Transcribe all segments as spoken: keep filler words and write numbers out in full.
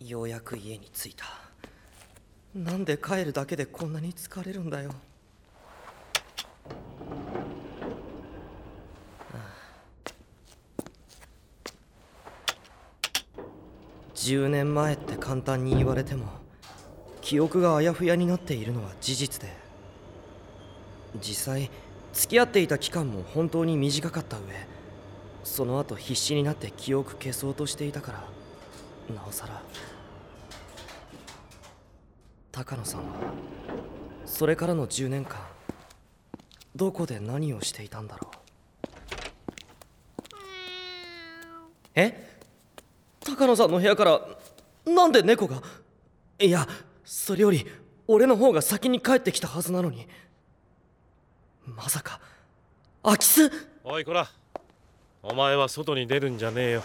ようやく家に着いた。なんで帰るだけでこんなに疲れるんだよ。じゅうねんまえって簡単に言われても、記憶があやふやになっているのは事実で、実際付き合っていた期間も本当に短かった上、その後必死になって記憶消そうとしていたから、なおさら。高野さんはそれからのじゅうねんかん、どこで何をしていたんだろう。え？高野さんの部屋からなんで猫が？いや、それより俺の方が先に帰ってきたはずなのに。まさか空き巣？ おいこら、お前は外に出るんじゃねえよ。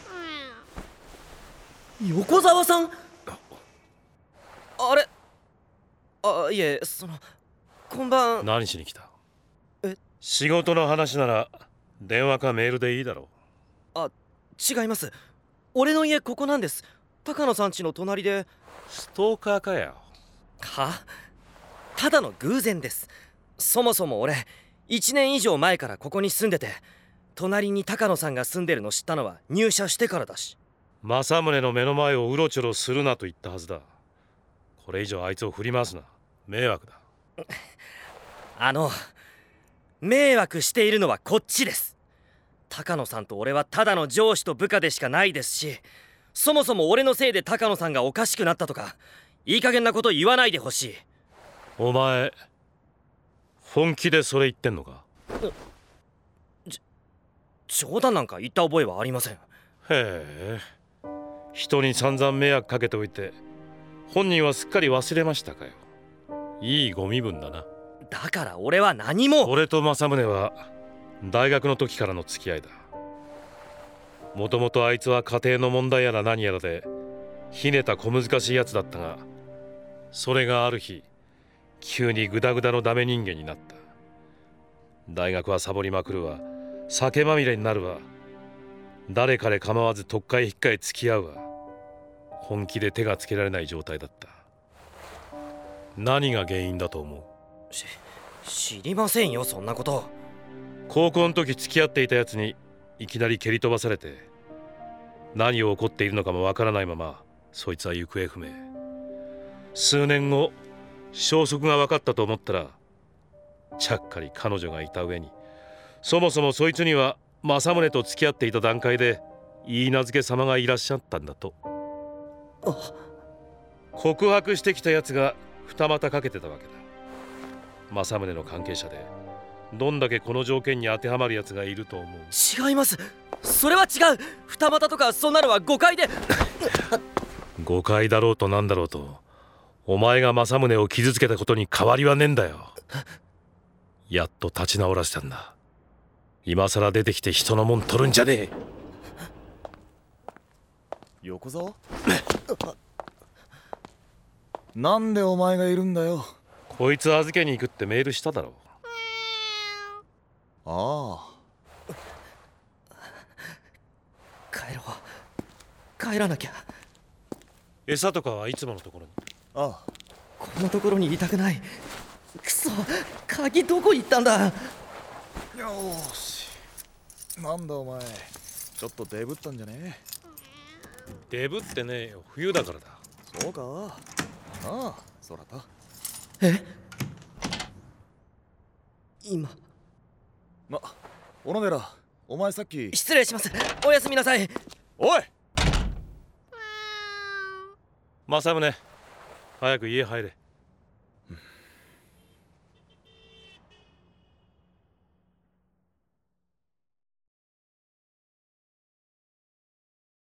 横澤さん？あれ？あ、いえ、その、こんばん。 何しに来た？ え？ 仕事の話なら電話かメールでいいだろう。あ、違います。俺の家ここなんです。高野さん家の隣で。 ストーカーかよ。 は？ただの偶然です。そもそも俺いちねん以上前からここに住んでて、隣に高野さんが住んでるの知ったのは入社してからだし。 政宗の目の前をうろちょろするなと言ったはずだ。これ以上あいつを振り回すな、迷惑だ。 あの、迷惑しているのはこっちです。高野さんと俺はただの上司と部下でしかないですし、そもそも俺のせいで高野さんがおかしくなったとか、いい加減なこと言わないでほしい。 お前本気でそれ言ってんのか？ じ冗談なんか言った覚えはありません。へえ、人に散々迷惑かけておいて本人はすっかり忘れましたかよ。いいご身分だな。 だから俺は何も。 俺と政宗は大学の時からの付き合いだ。もともとあいつは家庭の問題やら何やらでひねった小難しいやつだったが、それがある日急にグダグダのダメ人間になった。大学はサボりまくるわ、酒まみれになるわ、誰彼構わず特会引っかえ付き合うわ。本気で手がつけられない状態だった。何が原因だと思う？ し知りませんよ、そんなこと。 高校の時付き合っていたやつにいきなり蹴り飛ばされて、何を起こっているのかもわからないままそいつは行方不明。数年後消息が分かったと思ったら、ちゃっかり彼女がいた上に、そもそもそいつには政宗と付き合っていた段階で許嫁様がいらっしゃったんだと。 あ、 告白してきたやつが二股かけてたわけだ。政宗の関係者でどんだけこの条件に当てはまるやつがいると思う？ 違います。それは違う。二股とかそんなのは誤解で。 誤解だろうとなんだろうと、お前が政宗を傷つけたことに変わりはねえんだよ。やっと立ち直らせたんだ。今さら出てきて人のもん取るんじゃねえ。 横澤？なんでお前がいるんだよ。 こいつ預けに行くってメールしただろ。 ああ。 帰ろう。帰らなきゃ。 餌とかはいつものところに。 ああ。 こんなところにいたくない。くそ、鍵どこ行ったんだ。 よーし。なんだお前、ちょっとデブったんじゃね？ デブってねえよ、冬だからだ。 そうか。ああ、そらた。 え？今。 ま、小野寺、お前さっき。 失礼します。おやすみなさい。 おい！ 政宗、早く家入れ。